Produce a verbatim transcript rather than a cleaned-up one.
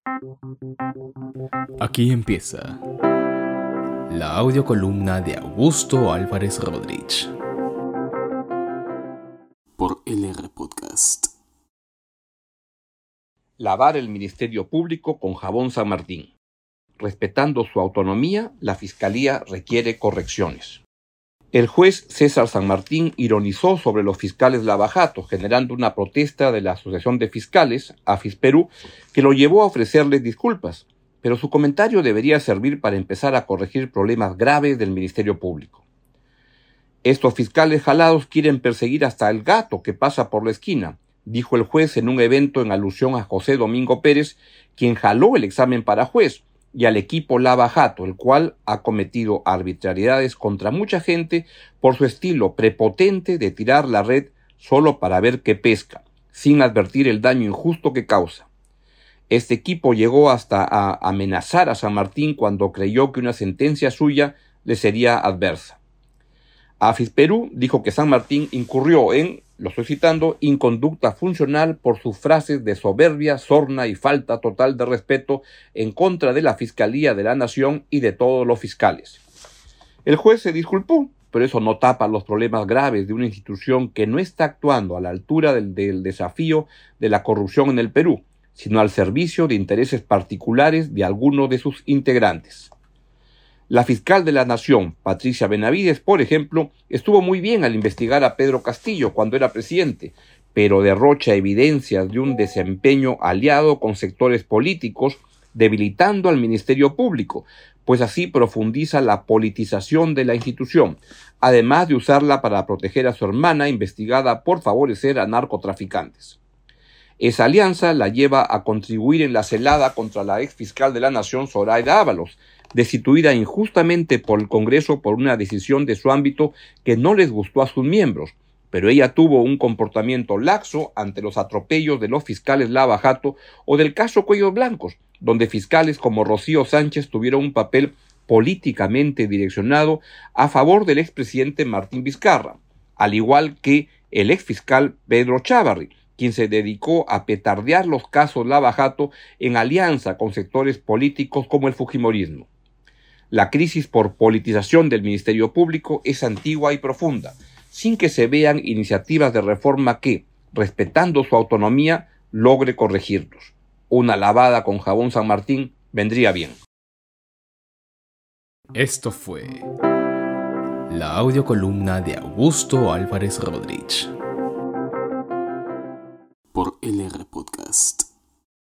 Aquí empieza la audiocolumna de Augusto Álvarez Rodríguez por L R Podcast. Lavar el Ministerio Público con jabón San Martín. Respetando su autonomía, la Fiscalía requiere correcciones. El juez César San Martín ironizó sobre los fiscales Lava Jato, generando una protesta de la Asociación de Fiscales, AFISPERÚ, que lo llevó a ofrecerles disculpas, pero su comentario debería servir para empezar a corregir problemas graves del Ministerio Público. Estos fiscales jalados quieren perseguir hasta el gato que pasa por la esquina, dijo el juez en un evento en alusión a José Domingo Pérez, quien jaló el examen para juez, y al equipo Lava Jato, el cual ha cometido arbitrariedades contra mucha gente por su estilo prepotente de tirar la red solo para ver qué pesca, sin advertir el daño injusto que causa. Este equipo llegó hasta a amenazar a San Martín cuando creyó que una sentencia suya le sería adversa. AFISPERÚ dijo que San Martín incurrió en, lo estoy citando, inconducta funcional por sus frases de soberbia, sorna y falta total de respeto en contra de la Fiscalía de la Nación y de todos los fiscales. El juez se disculpó, pero eso no tapa los problemas graves de una institución que no está actuando a la altura del, del desafío de la corrupción en el Perú, sino al servicio de intereses particulares de algunos de sus integrantes. La fiscal de la Nación, Patricia Benavides, por ejemplo, estuvo muy bien al investigar a Pedro Castillo cuando era presidente, pero derrocha evidencias de un desempeño aliado con sectores políticos, debilitando al Ministerio Público, pues así profundiza la politización de la institución, además de usarla para proteger a su hermana investigada por favorecer a narcotraficantes. Esa alianza la lleva a contribuir en la celada contra la ex fiscal de la Nación, Zoraida Ábalos, destituida injustamente por el Congreso por una decisión de su ámbito que no les gustó a sus miembros, pero ella tuvo un comportamiento laxo ante los atropellos de los fiscales Lava Jato o del caso Cuellos Blancos, donde fiscales como Rocío Sánchez tuvieron un papel políticamente direccionado a favor del expresidente Martín Vizcarra, al igual que el exfiscal Pedro Chávarri, quien se dedicó a petardear los casos Lava Jato en alianza con sectores políticos como el fujimorismo. La crisis por politización del Ministerio Público es antigua y profunda, sin que se vean iniciativas de reforma que, respetando su autonomía, logre corregirlos. Una lavada con jabón San Martín vendría bien. Esto fue la audiocolumna de Augusto Álvarez Rodríguez por L R Podcast.